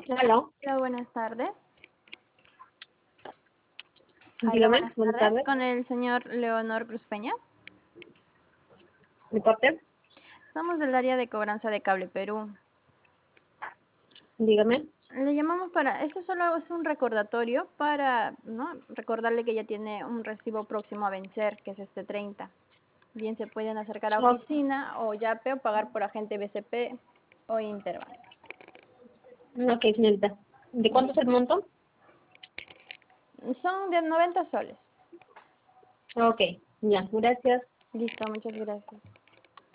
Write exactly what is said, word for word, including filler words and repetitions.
Aló, Hola, buenas tardes. Aló, dígame, buenas buenas tardes. tardes. Con el señor Leonor Cruz Peña. ¿Mi parte? Somos del área de cobranza de Cable Perú. Dígame. Le llamamos para, esto solo es un recordatorio para, ¿no? Recordarle que ya tiene un recibo próximo a vencer, que es este treinta. Bien se pueden acercar a Oh, oficina o YAPE o pagar por agente B C P o Interbank. ok, señorita. ¿De cuánto es el monto? Son de noventa soles. Ok, ya, gracias. Listo, muchas gracias.